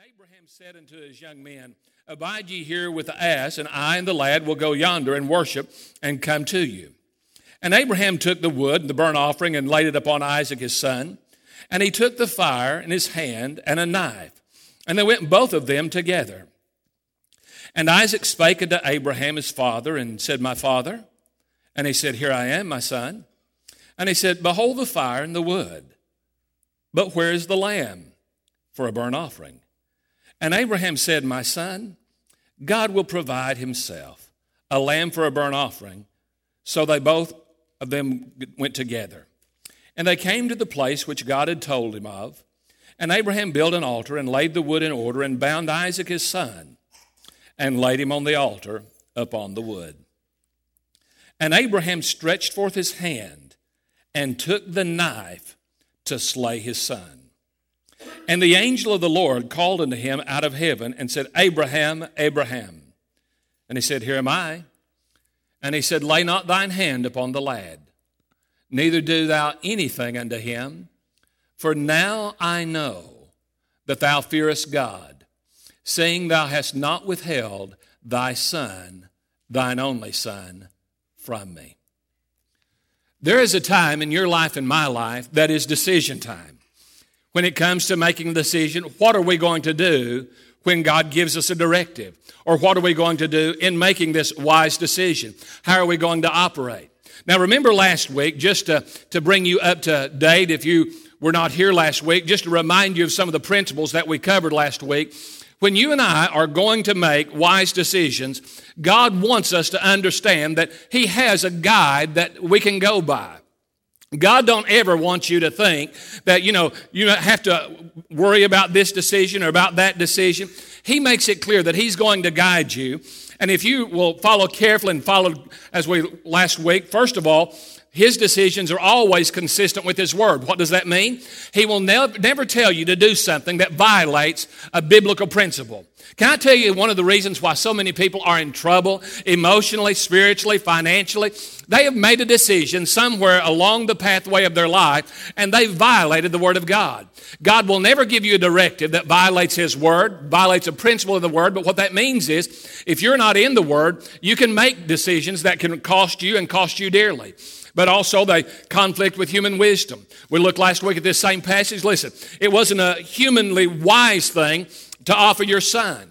Abraham said unto his young men, Abide ye here with the ass, and I and the lad will go yonder and worship and come to you. And Abraham took the wood and the burnt offering and laid it upon Isaac his son. And he took the fire in his hand and a knife. And they went both of them together. And Isaac spake unto Abraham his father and said, My father. And he said, Here I am, my son. And he said, Behold the fire and the wood. But where is the lamb for a burnt offering? And Abraham said, My son, God will provide himself a lamb for a burnt offering. So they both of them went together. And they came to the place which God had told him of. And Abraham built an altar and laid the wood in order and bound Isaac his son and laid him on the altar upon the wood. And Abraham stretched forth his hand and took the knife to slay his son. And the angel of the Lord called unto him out of heaven and said, Abraham, Abraham. And he said, Here am I. And he said, Lay not thine hand upon the lad, neither do thou anything unto him. For now I know that thou fearest God, seeing thou hast not withheld thy son, thine only son, from me. There is a time in your life and my life that is decision time. When it comes to making a decision, what are we going to do when God gives us a directive? Or what are we going to do in making this wise decision? How are we going to operate? Now remember last week, just to bring you up to date, if you were not here last week, just to remind you of some of the principles that we covered last week. When you and I are going to make wise decisions, God wants us to understand that He has a guide that we can go by. God don't ever want you to think that, you have to worry about this decision or about that decision. He makes it clear that He's going to guide you. And if you will follow carefully and follow as we last week, first of all, His decisions are always consistent with His Word. What does that mean? He will never tell you to do something that violates a biblical principle. Can I tell you one of the reasons why so many people are in trouble emotionally, spiritually, financially? They have made a decision somewhere along the pathway of their life, and they violated the Word of God. God will never give you a directive that violates His Word, violates a principle of the Word, but what that means is if you're not in the Word, you can make decisions that can cost you and cost you dearly. But also they conflict with human wisdom. We looked last week at this same passage. Listen, it wasn't a humanly wise thing to offer your son.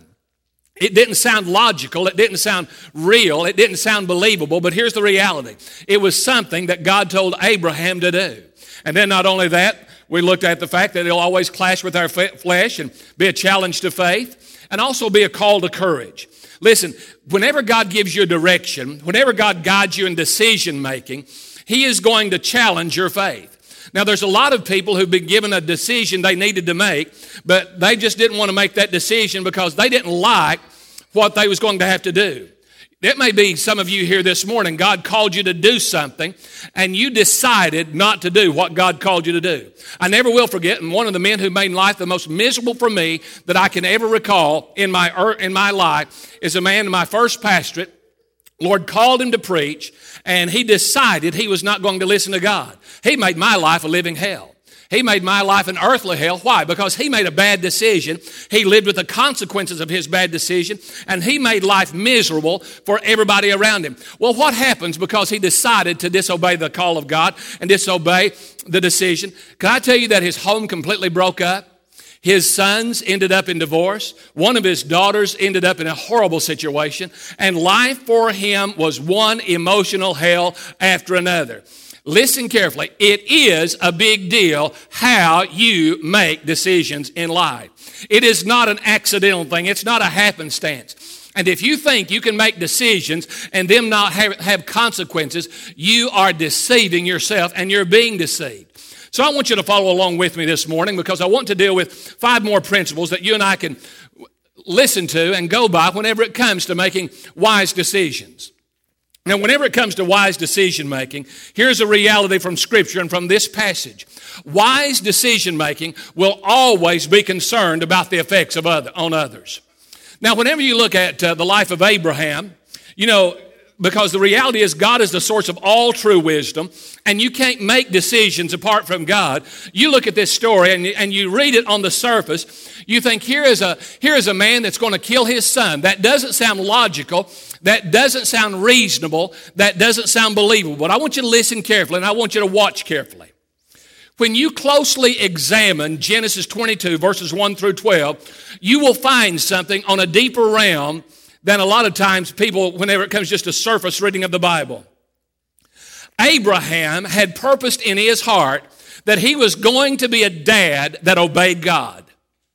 It didn't sound logical. It didn't sound real. It didn't sound believable. But here's the reality. It was something that God told Abraham to do. And then not only that, we looked at the fact that it'll always clash with our flesh and be a challenge to faith and also be a call to courage. Listen, whenever God gives you a direction, whenever God guides you in decision making, He is going to challenge your faith. Now, there's a lot of people who've been given a decision they needed to make, but they just didn't want to make that decision because they didn't like what they was going to have to do. It may be some of you here this morning, God called you to do something, and you decided not to do what God called you to do. I never will forget, and one of the men who made life the most miserable for me that I can ever recall in my life is a man in my first pastorate. Lord called him to preach, and he decided he was not going to listen to God. He made my life a living hell. He made my life an earthly hell. Why? Because he made a bad decision. He lived with the consequences of his bad decision, and he made life miserable for everybody around him. Well, what happens because he decided to disobey the call of God and disobey the decision? Can I tell you that his home completely broke up? His sons ended up in divorce. One of his daughters ended up in a horrible situation. And life for him was one emotional hell after another. Listen carefully. It is a big deal how you make decisions in life. It is not an accidental thing. It's not a happenstance. And if you think you can make decisions and them not have consequences, you are deceiving yourself and you're being deceived. So I want you to follow along with me this morning because I want to deal with 5 more principles that you and I can listen to and go by whenever it comes to making wise decisions. Now, whenever it comes to wise decision making, here's a reality from Scripture and from this passage. Wise decision making will always be concerned about the effects on others. Now, whenever you look at the life of Abraham, Because the reality is God is the source of all true wisdom, and you can't make decisions apart from God. You look at this story and you read it on the surface, you think here is a man that's going to kill his son. That doesn't sound logical. That doesn't sound reasonable. That doesn't sound believable. But I want you to listen carefully, and I want you to watch carefully. When you closely examine Genesis 22, verses 1 through 12, you will find something on a deeper realm than a lot of times people, whenever it comes just a surface reading of the Bible. Abraham had purposed in his heart that he was going to be a dad that obeyed God.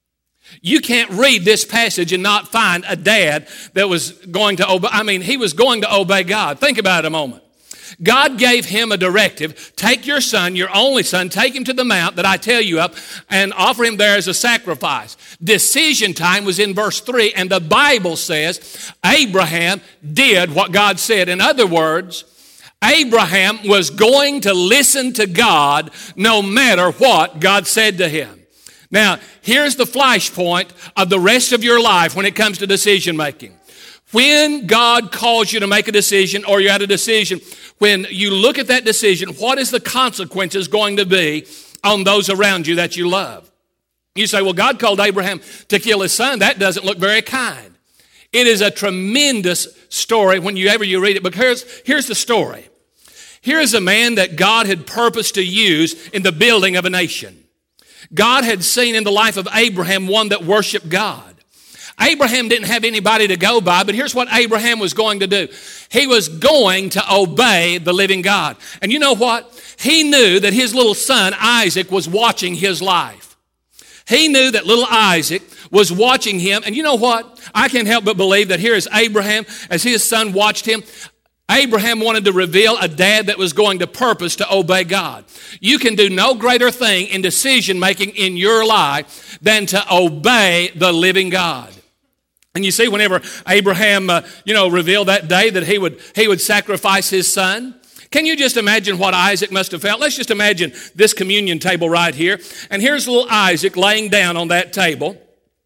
You can't read this passage and not find a dad that was going to obey. He was going to obey God. Think about it a moment. God gave him a directive. Take your son, your only son, take him to the mount that I tell you of and offer him there as a sacrifice. Decision time was in verse 3, and the Bible says Abraham did what God said. In other words, Abraham was going to listen to God no matter what God said to him. Now, here's the flashpoint of the rest of your life when it comes to decision making. When God calls you to make a decision or you're at a decision, when you look at that decision, what is the consequences going to be on those around you that you love? You say, well, God called Abraham to kill his son. That doesn't look very kind. It is a tremendous story whenever you read it. But here's the story. Here's a man that God had purposed to use in the building of a nation. God had seen in the life of Abraham one that worshiped God. Abraham didn't have anybody to go by, but here's what Abraham was going to do. He was going to obey the living God. And you know what? He knew that his little son, Isaac, was watching his life. He knew that little Isaac was watching him. And you know what? I can't help but believe that here is Abraham, as his son watched him. Abraham wanted to reveal a dad that was going to purpose to obey God. You can do no greater thing in decision making in your life than to obey the living God. And you see, whenever Abraham, revealed that day that he would sacrifice his son, can you just imagine what Isaac must have felt? Let's just imagine this communion table right here. And here's little Isaac laying down on that table.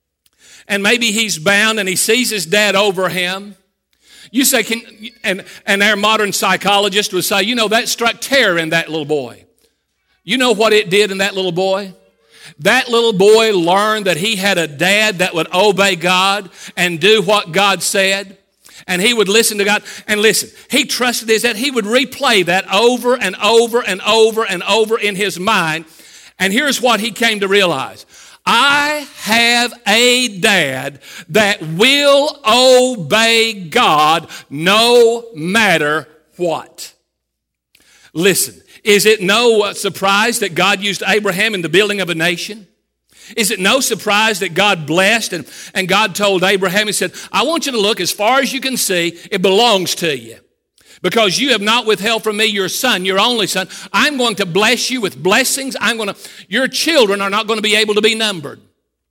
And maybe he's bound and he sees his dad over him. You say, and our modern psychologist would say, that struck terror in that little boy. You know what it did in that little boy? That little boy learned that he had a dad that would obey God and do what God said. And he would listen to God. And listen, he trusted his dad. He would replay that over and over and over and over in his mind. And here's what he came to realize. I have a dad that will obey God no matter what. Listen, is it no surprise that God used Abraham in the building of a nation? Is it no surprise that God blessed and God told Abraham, he said, I want you to look as far as you can see, it belongs to you. Because you have not withheld from me your son, your only son. I'm going to bless you with blessings. Your children are not going to be able to be numbered.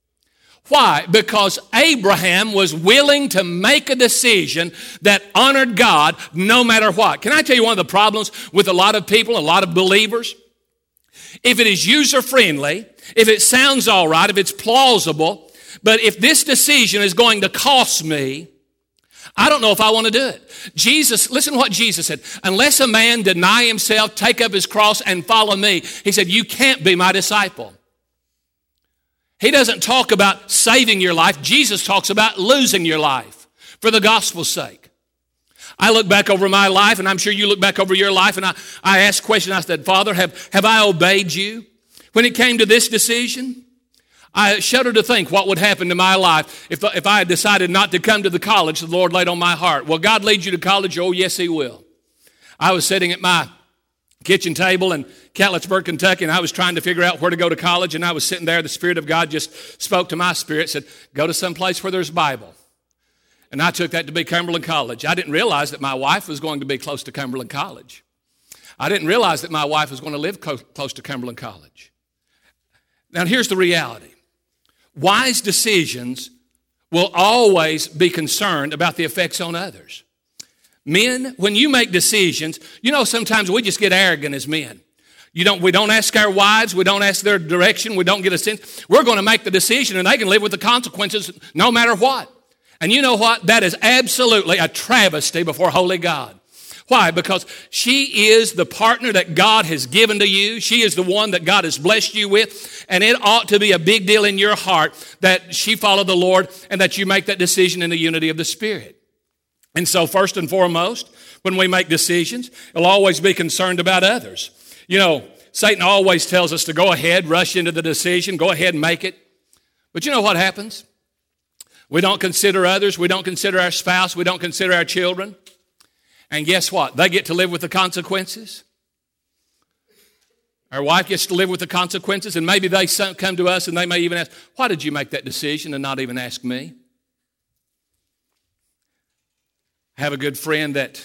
Why? Because Abraham was willing to make a decision that honored God no matter what. Can I tell you one of the problems with a lot of people, a lot of believers? If it is user-friendly, if it sounds all right, if it's plausible, but if this decision is going to cost me, I don't know if I want to do it. Listen to what Jesus said. Unless a man deny himself, take up his cross, and follow me, he said, you can't be my disciple. He doesn't talk about saving your life. Jesus talks about losing your life for the gospel's sake. I look back over my life, and I'm sure you look back over your life, and I asked questions. I said, Father, have I obeyed you? When it came to this decision, I shudder to think what would happen to my life if I had decided not to come to the college the Lord laid on my heart. Will God lead you to college? Oh, yes, He will. I was sitting at my kitchen table in Catlettsburg, Kentucky, and I was trying to figure out where to go to college, and I was sitting there. The Spirit of God just spoke to my spirit, said, go to some place where there's Bible. And I took that to be Cumberland College. I didn't realize that my wife was going to be close to Cumberland College. I didn't realize that my wife was going to live close to Cumberland College. Now, here's the reality. Wise decisions will always be concerned about the effects on others. Men, when you make decisions, sometimes we just get arrogant as men. We don't ask our wives, we don't ask their direction, we don't get a sense. We're going to make the decision and they can live with the consequences no matter what. And you know what? That is absolutely a travesty before holy God. Why? Because she is the partner that God has given to you. She is the one that God has blessed you with. And it ought to be a big deal in your heart that she follow the Lord and that you make that decision in the unity of the Spirit. And so first and foremost, when we make decisions, we'll always be concerned about others. You know, Satan always tells us to go ahead, rush into the decision, go ahead and make it. But you know what happens? We don't consider others. We don't consider our spouse. We don't consider our children. And guess what? They get to live with the consequences. Our wife gets to live with the consequences, and maybe they come to us and they may even ask, why did you make that decision and not even ask me? I have a good friend that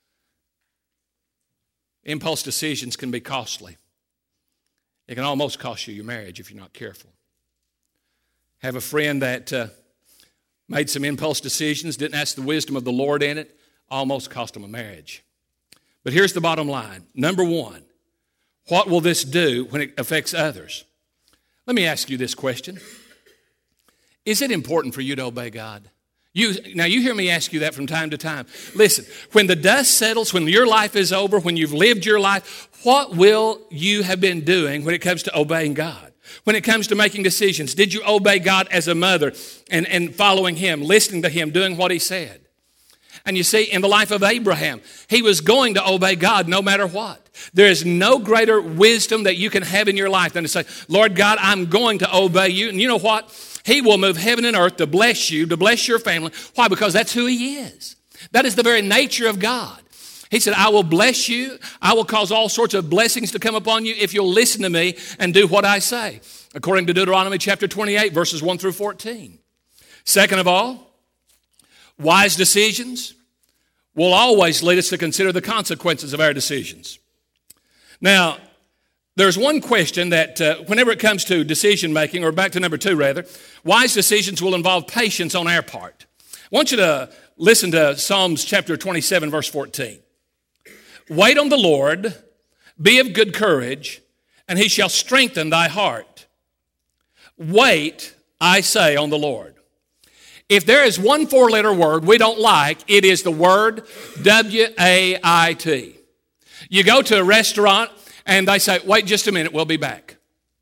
impulse decisions can be costly. It can almost cost you your marriage if you're not careful. I have a friend that made some impulse decisions, didn't ask the wisdom of the Lord in it, almost cost him a marriage. But here's the bottom line. Number one, what will this do when it affects others? Let me ask you this question. Is it important for you to obey God? Now you hear me ask you that from time to time. Listen, when the dust settles, when your life is over, when you've lived your life, what will you have been doing when it comes to obeying God? When it comes to making decisions, did you obey God as a mother and following Him, listening to Him, doing what He said? And you see, in the life of Abraham, he was going to obey God no matter what. There is no greater wisdom that you can have in your life than to say, Lord God, I'm going to obey you. And you know what? He will move heaven and earth to bless you, to bless your family. Why? Because that's who He is. That is the very nature of God. He said, I will bless you. I will cause all sorts of blessings to come upon you if you'll listen to me and do what I say, according to Deuteronomy chapter 28, verses 1 through 14. Second of all, wise decisions will always lead us to consider the consequences of our decisions. Now, there's one question that whenever it comes to decision making, or back to number two rather, wise decisions will involve patience on our part. I want you to listen to Psalms chapter 27, verse 14. Wait on the Lord, be of good courage, and He shall strengthen thy heart. Wait, I say, on the Lord. If there is one four-letter word we don't like, it is the word W-A-I-T. You go to a restaurant and they say, wait just a minute, we'll be back.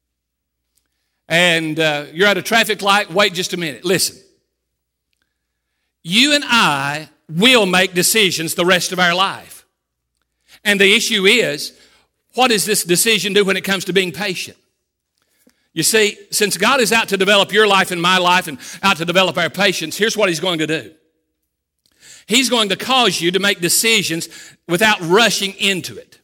And you're at a traffic light, wait just a minute. Listen, you and I will make decisions the rest of our life. And the issue is, what does this decision do when it comes to being patient? You see, since God is out to develop your life and my life and out to develop our patience, here's what He's going to do. He's going to cause you to make decisions without rushing into it.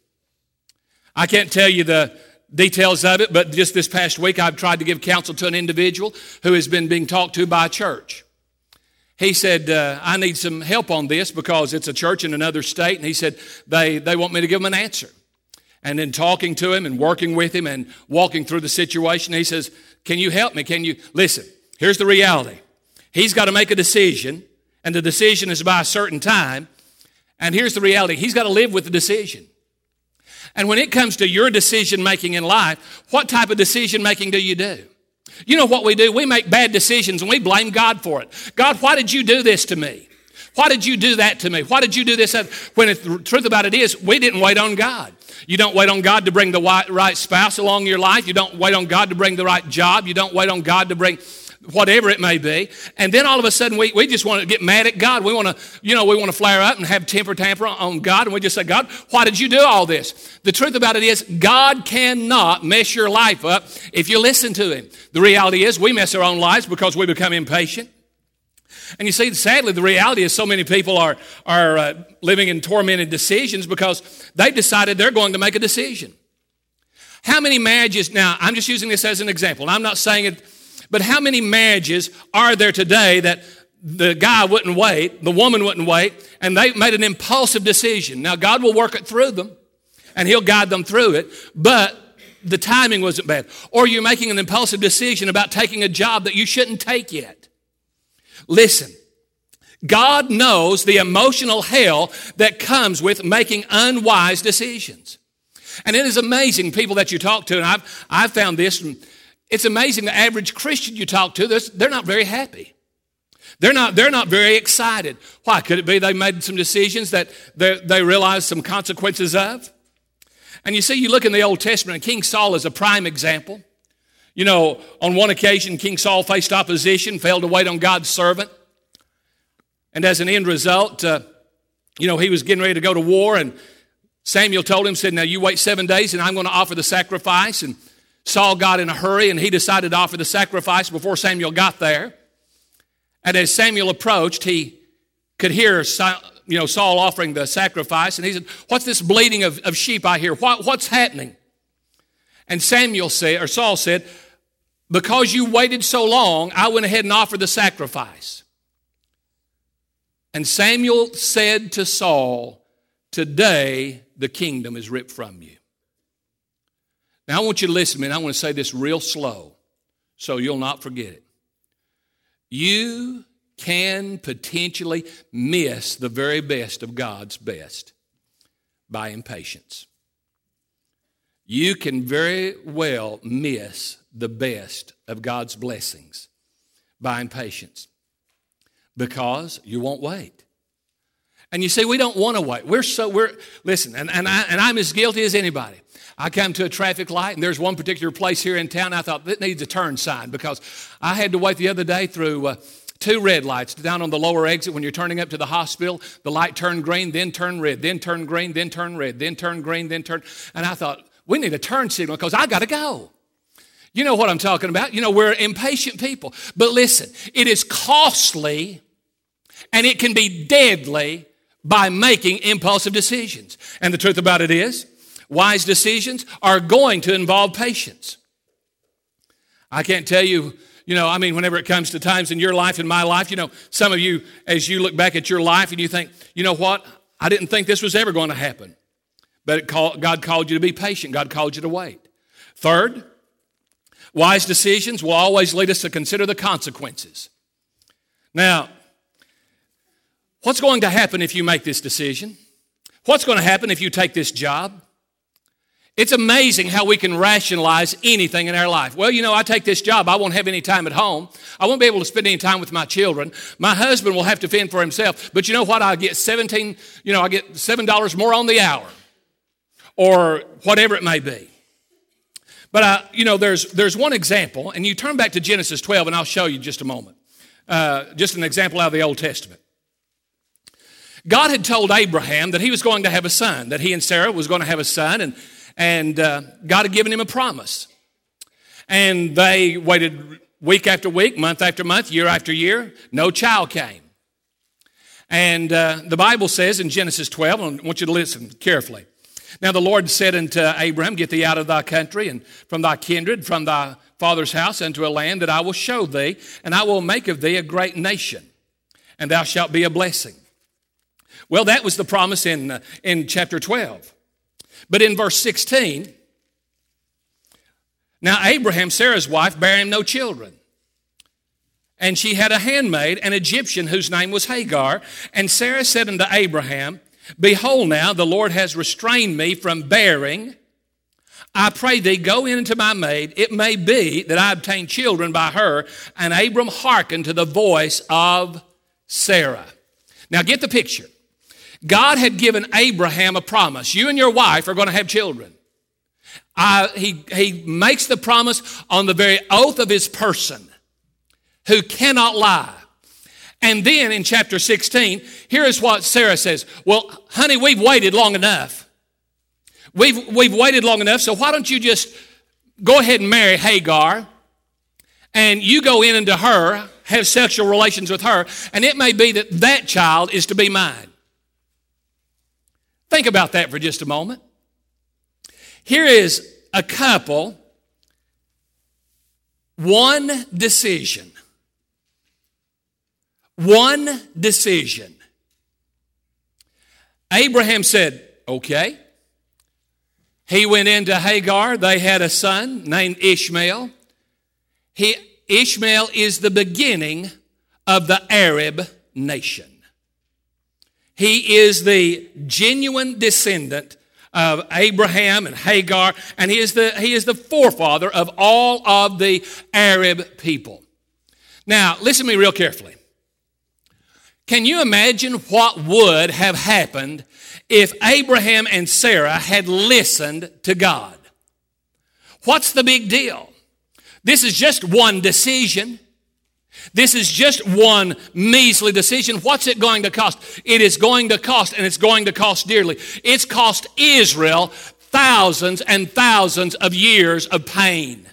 I can't tell you the details of it, but just this past week I've tried to give counsel to an individual who has been being talked to by a church. He said, I need some help on this because it's a church in another state, and he said, they want me to give them an answer. And then talking to him and working with him and walking through the situation, he says, can you help me? Can you? Listen, here's the reality. He's got to make a decision, and the decision is by a certain time. And here's the reality. He's got to live with the decision. And when it comes to your decision making in life, what type of decision making do you do? You know what we do? We make bad decisions and we blame God for it. God, why did you do this to me? Why did you do that to me? Why did you do this? When the truth about it is, we didn't wait on God. You don't wait on God to bring the right spouse along your life. You don't wait on God to bring the right job. You don't wait on God to bring whatever it may be. And then all of a sudden we just want to get mad at God. We want to flare up and have temper on God. And we just say, God, why did you do all this? The truth about it is, God cannot mess your life up if you listen to Him. The reality is, we mess our own lives because we become impatient. And you see, sadly, the reality is so many people are living in tormented decisions because they've decided they're going to make a decision. How many marriages, now I'm just using this as an example, and I'm not saying it, but how many marriages are there today that the guy wouldn't wait, the woman wouldn't wait, and they made an impulsive decision? Now, God will work it through them, and He'll guide them through it, but the timing wasn't bad. Or you're making an impulsive decision about taking a job that you shouldn't take yet. Listen, God knows the emotional hell that comes with making unwise decisions. And it is amazing, people that you talk to, and I've found this, it's amazing the average Christian you talk to, they're not very happy. They're not very excited. Why? Could it be they made some decisions that they realized some consequences of? And you see, you look in the Old Testament, and King Saul is a prime example. You know, on one occasion, King Saul faced opposition, failed to wait on God's servant. And as an end result, he was getting ready to go to war, and Samuel told him, said, now you wait 7 days, and I'm going to offer the sacrifice. And Saul got in a hurry, and he decided to offer the sacrifice before Samuel got there. And as Samuel approached, he could hear Saul offering the sacrifice. And he said, what's this bleating of sheep I hear? What's happening? And Saul said, because you waited so long, I went ahead and offered the sacrifice. And Samuel said to Saul, today the kingdom is ripped from you. Now I want you to listen to me, and I want to say this real slow so you'll not forget it. You can potentially miss the very best of God's best by impatience. You can very well miss the best of God's blessings by impatience because you won't wait. And you see, we don't want to wait. Listen, and I'm as guilty as anybody. I come to a traffic light, and there's one particular place here in town I thought that needs a turn sign because I had to wait the other day through 2 red lights down on the lower exit when you're turning up to the hospital. The light turned green, then turned red, then turned green, then turned red, then turned green, then turned. And I thought, we need a turn signal because I got to go. You know what I'm talking about. You know, we're impatient people. But listen, it is costly and it can be deadly by making impulsive decisions. And the truth about it is, wise decisions are going to involve patience. I can't tell you, whenever it comes to times in your life and my life, some of you, as you look back at your life and you think, you know what? I didn't think this was ever going to happen. But God called you to be patient. God called you to wait. Third, wise decisions will always lead us to consider the consequences. Now, what's going to happen if you make this decision? What's going to happen if you take this job? It's amazing how we can rationalize anything in our life. Well, I take this job, I won't have any time at home. I won't be able to spend any time with my children. My husband will have to fend for himself. But you know what? I get $7 more on the hour. Or whatever it may be. But, there's one example, and you turn back to Genesis 12, and I'll show you just a moment. Just an example out of the Old Testament. God had told Abraham that he was going to have a son, that he and Sarah was going to have a son, and God had given him a promise. And they waited week after week, month after month, year after year. No child came. And the Bible says in Genesis 12, and I want you to listen carefully. Now the Lord said unto Abram, get thee out of thy country and from thy kindred, from thy father's house, unto a land that I will show thee, and I will make of thee a great nation, and thou shalt be a blessing. Well, that was the promise in chapter 12. But in verse 16, now Abraham, Sarah's wife, bare him no children. And she had a handmaid, an Egyptian, whose name was Hagar. And Sarah said unto Abraham, behold now, the Lord has restrained me from bearing. I pray thee, go in unto my maid. It may be that I obtain children by her. And Abram hearkened to the voice of Sarah. Now get the picture. God had given Abraham a promise. You and your wife are going to have children. He makes the promise on the very oath of his person, who cannot lie. And then in chapter 16, here is what Sarah says. Well, honey, we've waited long enough. We've waited long enough, so why don't you just go ahead and marry Hagar, and you go in into her, have sexual relations with her, and it may be that that child is to be mine. Think about that for just a moment. Here is a couple, one decision. One decision. Abraham said, okay. He went into Hagar. They had a son named Ishmael. Ishmael is the beginning of the Arab nation. He is the genuine descendant of Abraham and Hagar, and he is the forefather of all of the Arab people. Now, listen to me real carefully. Can you imagine what would have happened if Abraham and Sarah had listened to God? What's the big deal? This is just one decision. This is just one measly decision. What's it going to cost? It is going to cost, and it's going to cost dearly. It's cost Israel thousands and thousands of years of pain.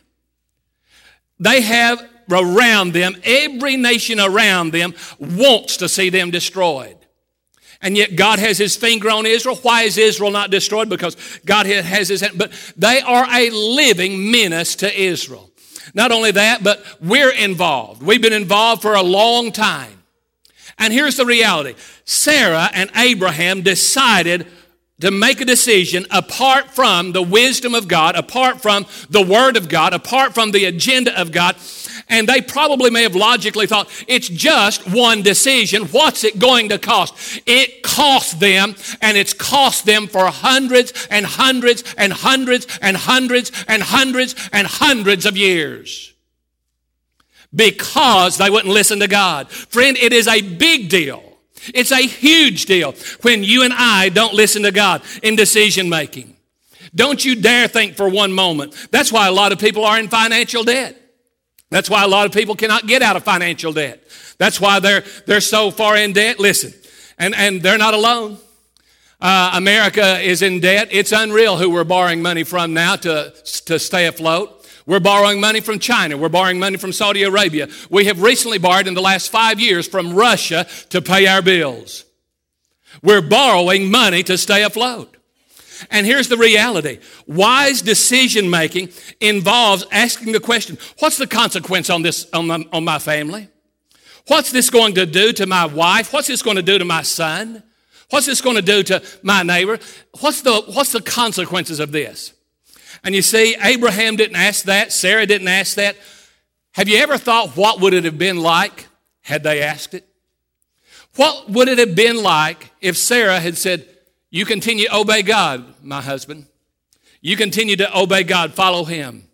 They have around them, every nation around them wants to see them destroyed. And yet God has his finger on Israel. Why is Israel not destroyed? Because God has his hand. But they are a living menace to Israel. Not only that, but we're involved. We've been involved for a long time. And here's the reality. Sarah and Abraham decided to make a decision apart from the wisdom of God, apart from the Word of God, apart from the agenda of God. And they probably may have logically thought, it's just one decision. What's it going to cost? It cost them, and it's cost them for hundreds and hundreds and hundreds and hundreds and hundreds and hundreds of years. Because they wouldn't listen to God. Friend, it is a big deal. It's a huge deal when you and I don't listen to God in decision making. Don't you dare think for one moment. That's why a lot of people are in financial debt. That's why a lot of people cannot get out of financial debt. That's why they're so far in debt. Listen, and they're not alone. America is in debt. It's unreal who we're borrowing money from now to stay afloat. We're borrowing money from China. We're borrowing money from Saudi Arabia. We have recently borrowed in the last 5 years from Russia to pay our bills. We're borrowing money to stay afloat. And here's the reality. Wise decision making involves asking the question, what's the consequence on this, on my family? What's this going to do to my wife? What's this going to do to my son? What's this going to do to my neighbor? What's the consequences of this? And you see, Abraham didn't ask that. Sarah didn't ask that. Have you ever thought what would it have been like had they asked it? What would it have been like if Sarah had said, you continue to obey God, my husband. You continue to obey God, follow him.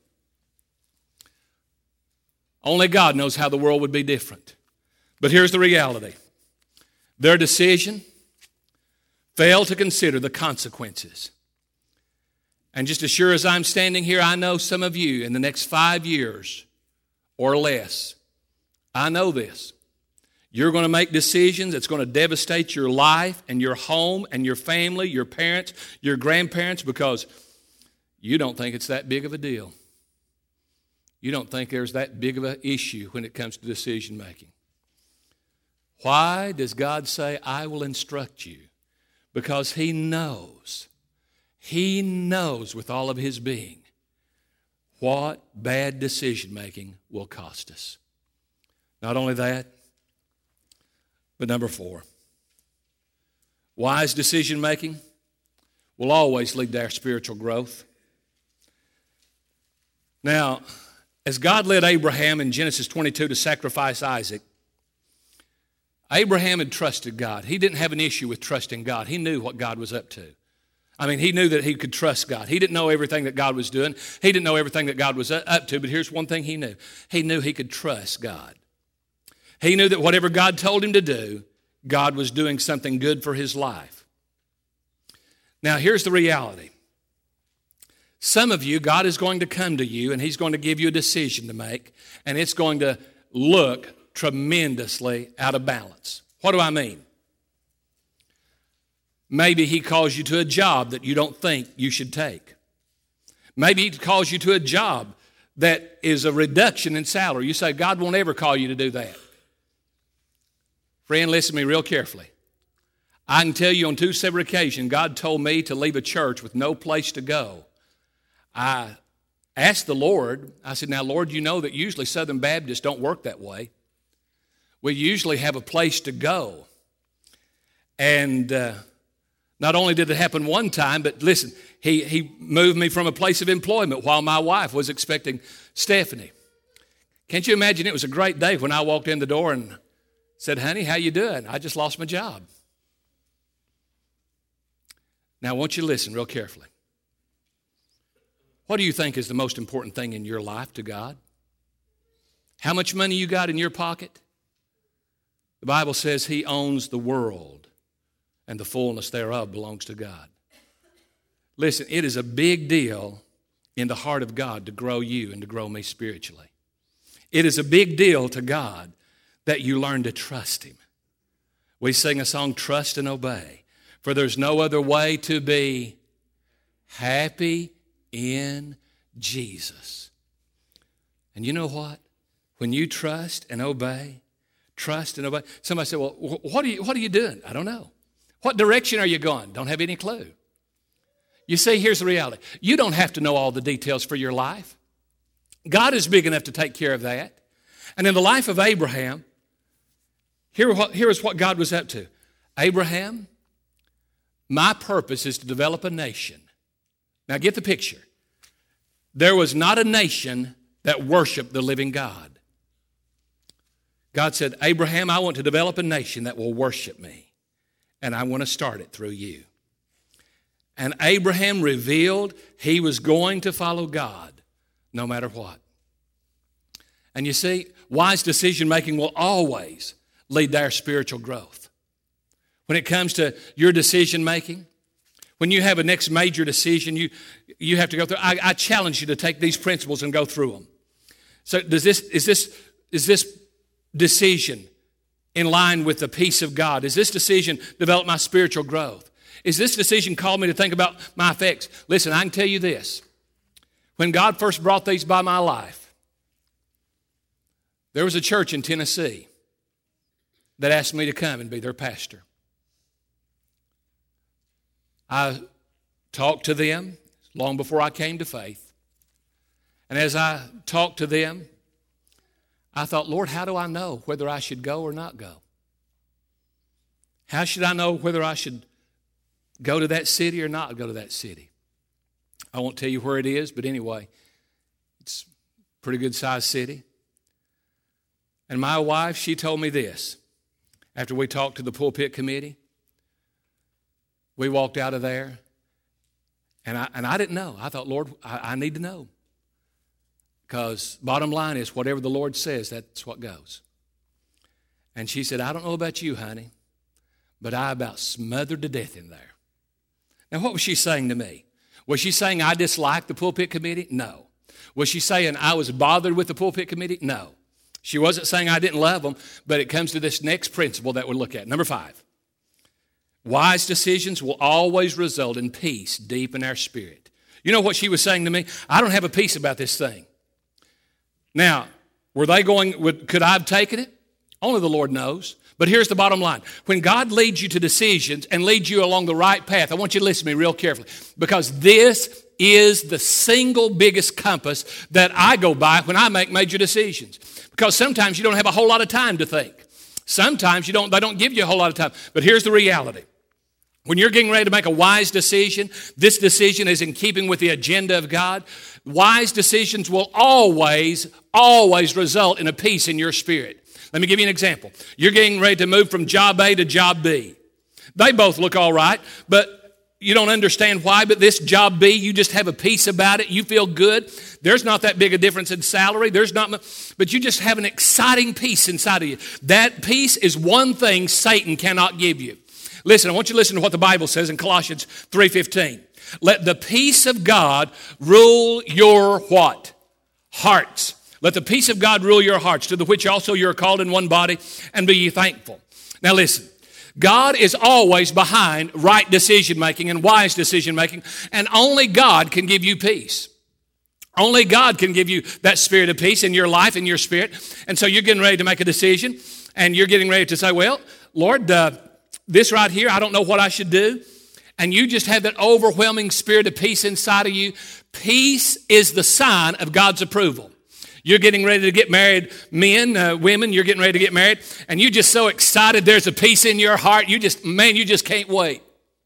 Only God knows how the world would be different. But here's the reality. Their decision failed to consider the consequences. And just as sure as I'm standing here, I know some of you in the next 5 years or less, I know this. You're going to make decisions that's going to devastate your life and your home and your family, your parents, your grandparents, because you don't think it's that big of a deal. You don't think there's that big of an issue when it comes to decision making. Why does God say, I will instruct you? Because he knows with all of his being what bad decision making will cost us. Not only that, but number 4, wise decision making will always lead to our spiritual growth. Now, as God led Abraham in Genesis 22 to sacrifice Isaac, Abraham had trusted God. He didn't have an issue with trusting God. He knew what God was up to. I mean, he knew that he could trust God. He didn't know everything that God was doing. He didn't know everything that God was up to, but here's one thing he knew. He knew he could trust God. He knew that whatever God told him to do, God was doing something good for his life. Now, here's the reality. Some of you, God is going to come to you, and he's going to give you a decision to make, and it's going to look tremendously out of balance. What do I mean? Maybe he calls you to a job that you don't think you should take. Maybe he calls you to a job that is a reduction in salary. You say, God won't ever call you to do that. Friend, listen to me real carefully. I can tell you on 2 separate occasions, God told me to leave a church with no place to go. I asked the Lord, I said, now, Lord, you know that usually Southern Baptists don't work that way. We usually have a place to go. And not only did it happen one time, but listen, he moved me from a place of employment while my wife was expecting Stephanie. Can't you imagine it was a great day when I walked in the door and said, honey, how you doing? I just lost my job. Now, I want you to listen real carefully. What do you think is the most important thing in your life to God? How much money you got in your pocket? The Bible says he owns the world, and the fullness thereof belongs to God. Listen, it is a big deal in the heart of God to grow you and to grow me spiritually. It is a big deal to God that you learn to trust him. We sing a song, Trust and Obey, for there's no other way to be happy in Jesus. And you know what? When you trust and obey, somebody said, well, what are you doing? I don't know. What direction are you going? Don't have any clue. You see, here's the reality. You don't have to know all the details for your life. God is big enough to take care of that. And in the life of Abraham, here is what God was up to. Abraham, my purpose is to develop a nation. Now get the picture. There was not a nation that worshiped the living God. God said, Abraham, I want to develop a nation that will worship me, and I want to start it through you. And Abraham revealed he was going to follow God no matter what. And you see, wise decision making will always lead to our spiritual growth. When it comes to your decision making, when you have a next major decision you have to go through, I challenge you to take these principles and go through them. So is this decision in line with the peace of God? Is this decision develop my spiritual growth? Is this decision call me to think about my effects? Listen, I can tell you this. When God first brought these by my life, there was a church in Tennessee that asked me to come and be their pastor. I talked to them long before I came to faith. And as I talked to them, I thought, Lord, how do I know whether I should go or not go? How should I know whether I should go to that city or not go to that city? I won't tell you where it is, but anyway, it's a pretty good sized city. And my wife, she told me this. After we talked to the pulpit committee, we walked out of there, and I didn't know. I thought, Lord, I need to know. Because bottom line is, whatever the Lord says, that's what goes. And she said, I don't know about you, honey, but I about smothered to death in there. Now, what was she saying to me? Was she saying I disliked the pulpit committee? No. Was she saying I was bothered with the pulpit committee? No. She wasn't saying I didn't love them, but it comes to this next principle that we'll look at. Number 5. Wise decisions will always result in peace deep in our spirit. You know what she was saying to me? I don't have a peace about this thing. Now, could I have taken it? Only the Lord knows. But here's the bottom line. When God leads you to decisions and leads you along the right path, I want you to listen to me real carefully, because this is the single biggest compass that I go by when I make major decisions. Because sometimes you don't have a whole lot of time to think. Sometimes they don't give you a whole lot of time. But here's the reality. When you're getting ready to make a wise decision, this decision is in keeping with the agenda of God. Wise decisions will always result in a peace in your spirit. Let me give you an example. You're getting ready to move from job A to job B. They both look all right, but you don't understand why. But this job B, you just have a peace about it. You feel good. There's not that big a difference in salary. But you just have an exciting peace inside of you. That peace is one thing Satan cannot give you. Listen, I want you to listen to what the Bible says in Colossians 3:15. Let the peace of God rule your what? Hearts. Let the peace of God rule your hearts, to the which also you are called in one body, and be ye thankful. Now listen, God is always behind right decision making and wise decision making, and only God can give you peace. Only God can give you that spirit of peace in your life, in your spirit. And so you're getting ready to make a decision, and you're getting ready to say, well, Lord, this right here, I don't know what I should do. And you just have that overwhelming spirit of peace inside of you. Peace is the sign of God's approval. You're getting ready to get married, men, women, you're getting ready to get married, and you're just so excited. There's a peace in your heart. You just can't wait.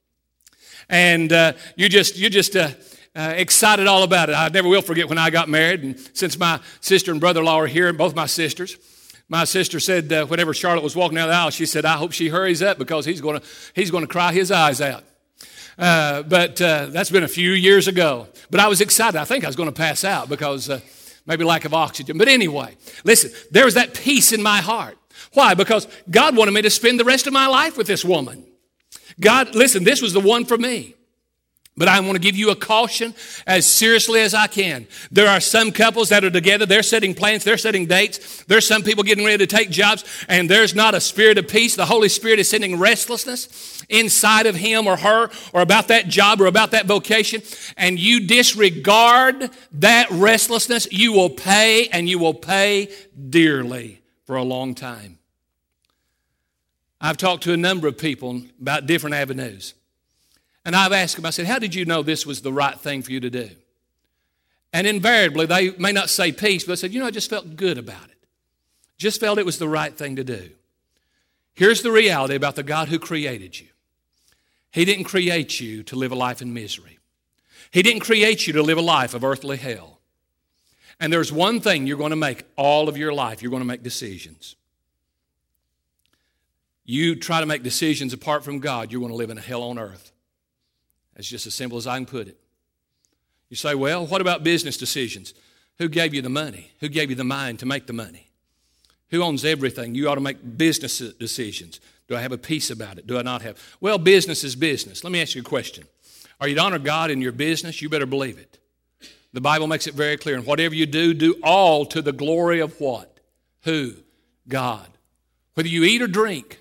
And you're just excited all about it. I never will forget when I got married, and since my sister and brother-in-law are here, and both my sisters, my sister said whenever Charlotte was walking down the aisle, she said, I hope she hurries up because he's going to cry his eyes out. But that's been a few years ago. But I was excited. I think I was going to pass out because maybe lack of oxygen. But anyway, listen, there was that peace in my heart. Why? Because God wanted me to spend the rest of my life with this woman. God, listen, this was the one for me. But I want to give you a caution as seriously as I can. There are some couples that are together. They're setting plans. They're setting dates. There's some people getting ready to take jobs, and there's not a spirit of peace. The Holy Spirit is sending restlessness inside of him or her or about that job or about that vocation, and you disregard that restlessness, you will pay, and you will pay dearly for a long time. I've talked to a number of people about different avenues. And I've asked them, I said, how did you know this was the right thing for you to do? And invariably, they may not say peace, but they said, I just felt good about it. Just felt it was the right thing to do. Here's the reality about the God who created you. He didn't create you to live a life in misery. He didn't create you to live a life of earthly hell. And there's one thing you're going to make all of your life. You're going to make decisions. You try to make decisions apart from God, you're going to live in a hell on earth. That's just as simple as I can put it. You say, well, what about business decisions? Who gave you the money? Who gave you the mind to make the money? Who owns everything? You ought to make business decisions. Do I have a peace about it? Do I not have? Well, business is business. Let me ask you a question. Are you to honor God in your business? You better believe it. The Bible makes it very clear. And whatever you do, do all to the glory of what? Who? God. Whether you eat or drink.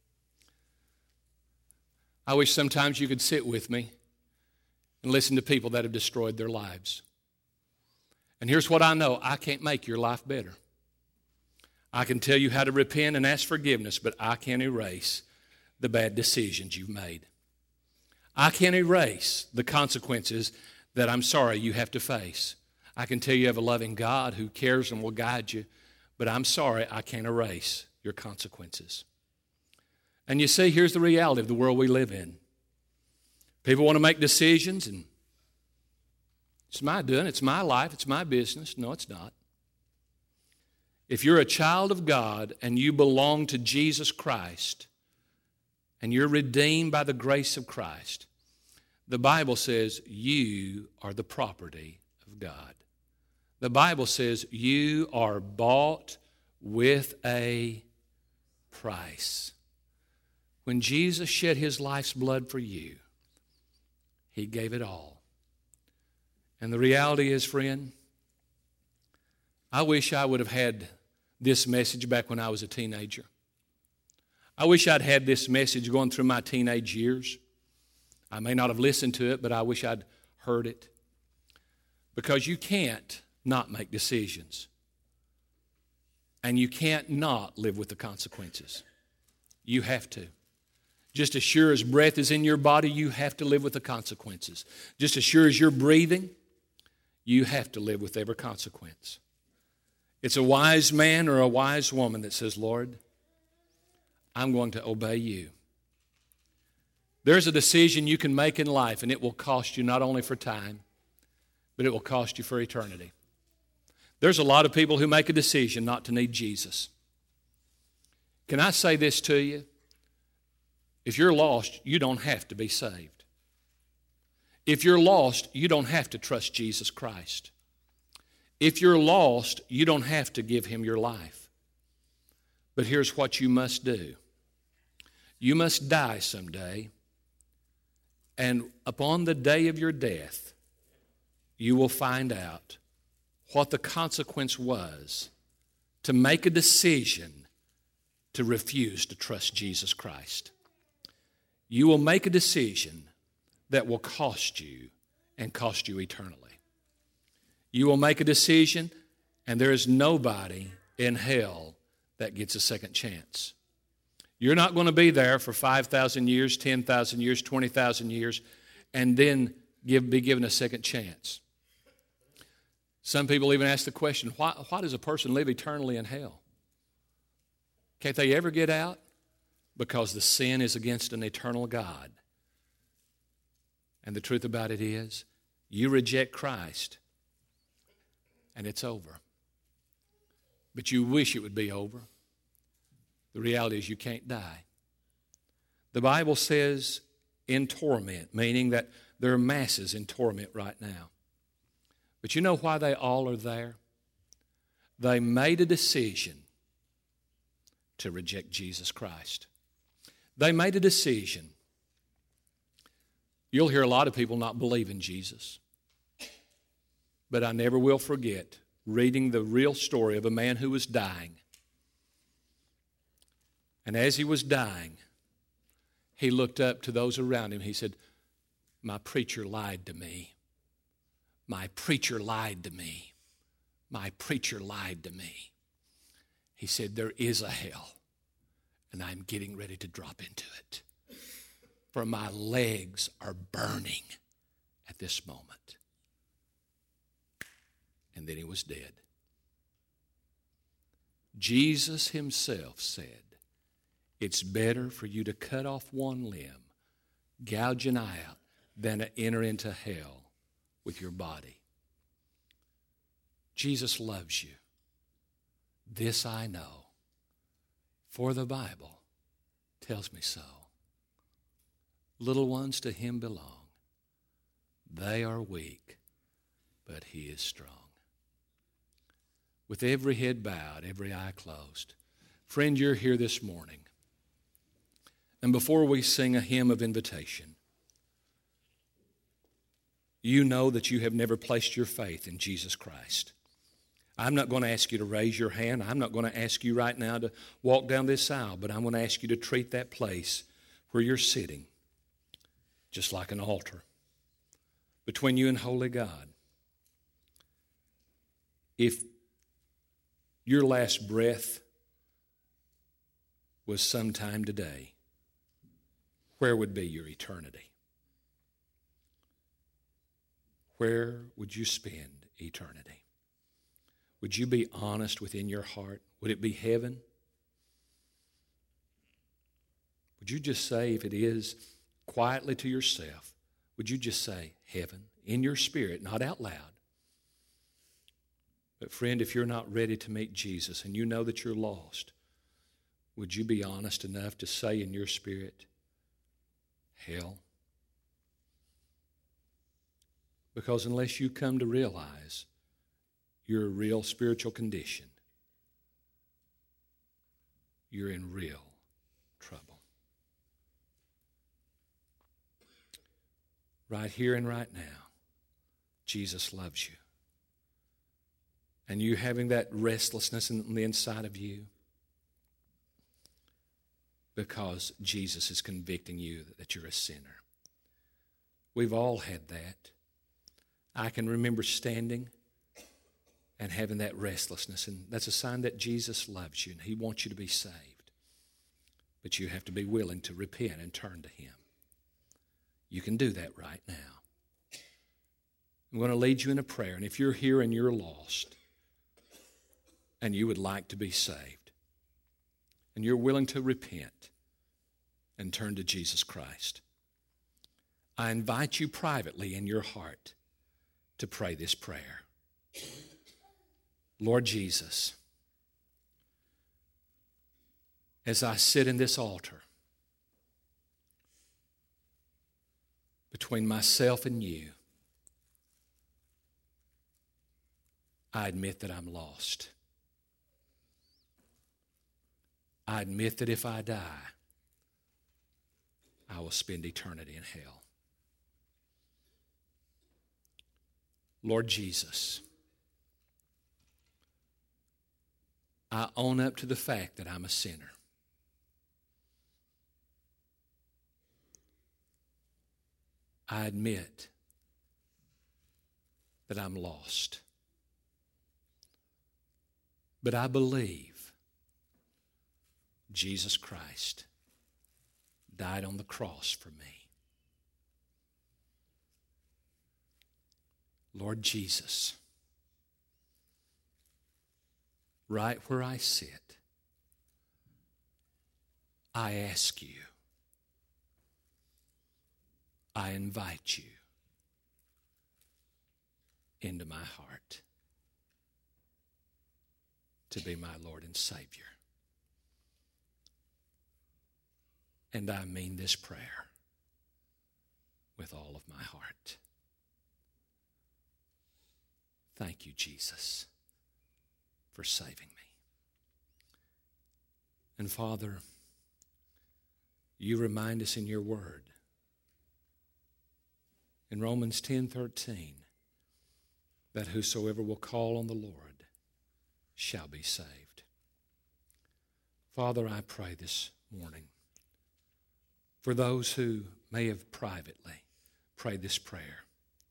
I wish sometimes you could sit with me and listen to people that have destroyed their lives. And here's what I know. I can't make your life better. I can tell you how to repent and ask forgiveness, but I can't erase the bad decisions you've made. I can't erase the consequences that I'm sorry you have to face. I can tell you have a loving God who cares and will guide you, but I'm sorry I can't erase your consequences. And you see, here's the reality of the world we live in. People want to make decisions, and it's my doing, it's my life, it's my business. No, it's not. If you're a child of God and you belong to Jesus Christ and you're redeemed by the grace of Christ, the Bible says you are the property of God. The Bible says you are bought with a price. When Jesus shed his life's blood for you, he gave it all. And the reality is, friend, I wish I would have had this message back when I was a teenager. I wish I'd had this message going through my teenage years. I may not have listened to it, but I wish I'd heard it. Because you can't not make decisions. And you can't not live with the consequences. You have to. Just as sure as breath is in your body, you have to live with the consequences. Just as sure as you're breathing, you have to live with every consequence. It's a wise man or a wise woman that says, Lord, I'm going to obey you. There's a decision you can make in life, and it will cost you not only for time, but it will cost you for eternity. There's a lot of people who make a decision not to need Jesus. Can I say this to you? If you're lost, you don't have to be saved. If you're lost, you don't have to trust Jesus Christ. If you're lost, you don't have to give him your life. But here's what you must do. You must die someday, and upon the day of your death, you will find out what the consequence was to make a decision to refuse to trust Jesus Christ. You will make a decision that will cost you and cost you eternally. You will make a decision, and there is nobody in hell that gets a second chance. You're not going to be there for 5,000 years, 10,000 years, 20,000 years, and then be given a second chance. Some people even ask the question, why does a person live eternally in hell? Can't they ever get out? Because the sin is against an eternal God. And the truth about it is, you reject Christ, and it's over. But you wish it would be over. The reality is you can't die. The Bible says in torment, meaning that there are masses in torment right now. But you know why they all are there? They made a decision to reject Jesus Christ. They made a decision. You'll hear a lot of people not believe in Jesus. But I never will forget reading the real story of a man who was dying. And as he was dying, he looked up to those around him. He said, "My preacher lied to me. My preacher lied to me. My preacher lied to me." He said, "There is a hell, and I'm getting ready to drop into it. For my legs are burning at this moment." And then he was dead. Jesus himself said, "It's better for you to cut off one limb, gouge an eye out, than to enter into hell with your body." Jesus loves you. This I know, for the Bible tells me so. Little ones to him belong. They are weak, but he is strong. With every head bowed, every eye closed. Friend, you're here this morning. And before we sing a hymn of invitation, you know that you have never placed your faith in Jesus Christ. I'm not going to ask you to raise your hand. I'm not going to ask you right now to walk down this aisle, but I'm going to ask you to treat that place where you're sitting just like an altar between you and holy God. If your last breath was sometime today, where would be your eternity? Where would you spend eternity? Would you be honest within your heart? Would it be heaven? Would you just say, if it is, quietly to yourself, would you just say, heaven, in your spirit, not out loud? But friend, if you're not ready to meet Jesus and you know that you're lost, would you be honest enough to say in your spirit, hell? Because unless you come to realize your real spiritual condition, you're in real trouble. Right here and right now, Jesus loves you. And you having that restlessness on the inside of you because Jesus is convicting you that you're a sinner. We've all had that. I can remember standing and having that restlessness, and that's a sign that Jesus loves you and he wants you to be saved. But you have to be willing to repent and turn to him. You can do that right now. I'm going to lead you in a prayer, and if you're here and you're lost and you would like to be saved and you're willing to repent and turn to Jesus Christ, I invite you privately in your heart to pray this prayer. Lord Jesus, as I sit in this altar between myself and you, I admit that I'm lost. I admit that if I die, I will spend eternity in hell. Lord Jesus, I own up to the fact that I'm a sinner. I admit that I'm lost. But I believe Jesus Christ died on the cross for me. Lord Jesus, right where I sit, I ask you, I invite you into my heart to be my Lord and Savior. And I mean this prayer with all of my heart. Thank you, Jesus, for saving me. And Father, you remind us in your word in Romans 10:13 that whosoever will call on the Lord shall be saved. Father, I pray this morning for those who may have privately prayed this prayer.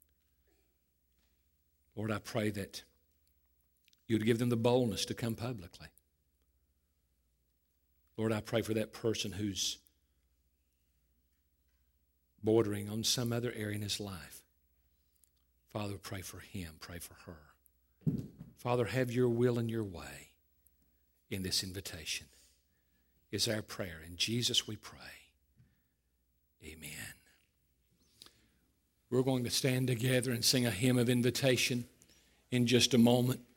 Lord, I pray that you would give them the boldness to come publicly. Lord, I pray for that person who's bordering on some other area in his life. Father, pray for him, pray for her. Father, have your will and your way in this invitation is our prayer. In Jesus we pray. Amen. We're going to stand together and sing a hymn of invitation in just a moment.